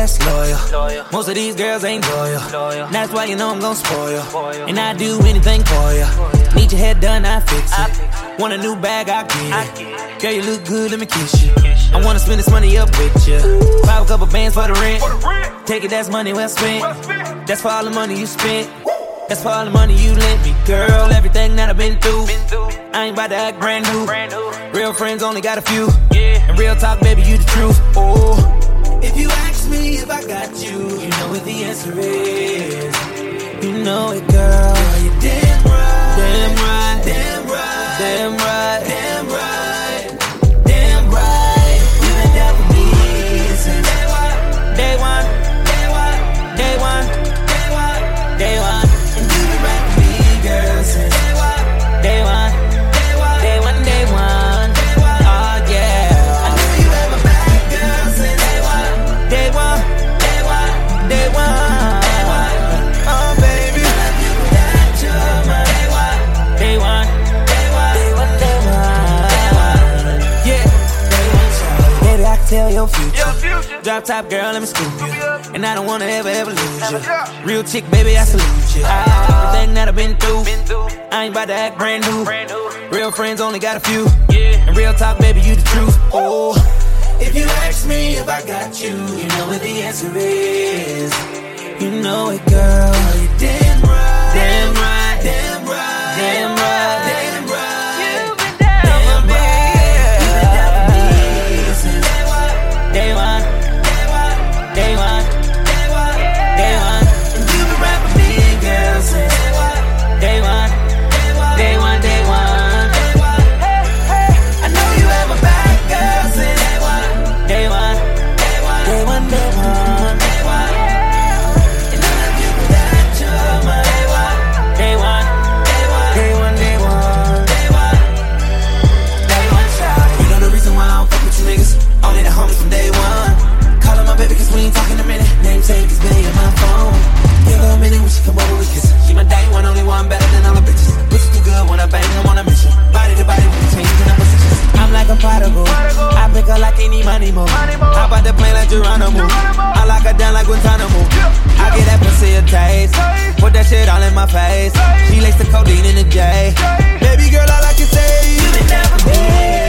that's loyal. Most of these girls ain't loyal. That's why you know I'm gon' spoil. And I do anything for you. Need your head done, I fix it. Want a new bag, I get it. Girl, you look good, let me kiss you. I wanna spend this money up with you. Buy a couple bands for the rent. Take it, that's money well spent. That's for all the money you spent. That's for all the money you lent me, girl. Everything that I've been through, I ain't about to act brand new. Real friends only got a few, and real talk, baby, you the truth. Oh, if you ask me if I got you, you know what the answer is. You know it, girl. You're damn right, damn right, damn right, damn right, damn right, damn right. You've been down for me since day one, day one, day one, day one, day one, day one. And you've been right for me, girl, since day one, day one, day one, day one, day one, day one. Oh yeah, I knew you had my back, girl, since day one, day one, day one, day one. Tell your future. Drop top girl, let me scoop you. And I don't wanna ever lose you. Real chick, baby, I salute you. Everything that I've been through, I ain't about to act brand new. Real friends only got a few. And real talk, baby, you the truth. Oh, if you ask me if I got you, you know what the answer is. You know it, girl. You're damn right, damn right, damn right, damn right, damn right. You've been down for me. You've been down for me since day one, day one, day one, day one, day one. And you've been right for me, girl, since day one, day one, day one, day one, day one. Hey, hey, I know you have my back, girl, since day one, day one, day one, day one, day one, day one. And I love you without your mind. Day one, day one, day one, day one, day one, day one, child. You know the reason why I don't fuck with you niggas. Only the homies from day one. Callin' my baby cause we ain't talking a minute. Namesake is Billy on my phone. Give her a minute when she come over with kiss. She my day one, only one better than all the bitches. Pussy too good when I bang, I'm on a mission. Body to body, we changing up positions. I'm like a prodigal. I pick her like any money more. Hop out the plane like Geronimo. I lock her down like Guantanamo. I get that pussy a taste. Put that shit all in my face. She lace the codeine in the J. Baby girl, all I can say, you been down for me.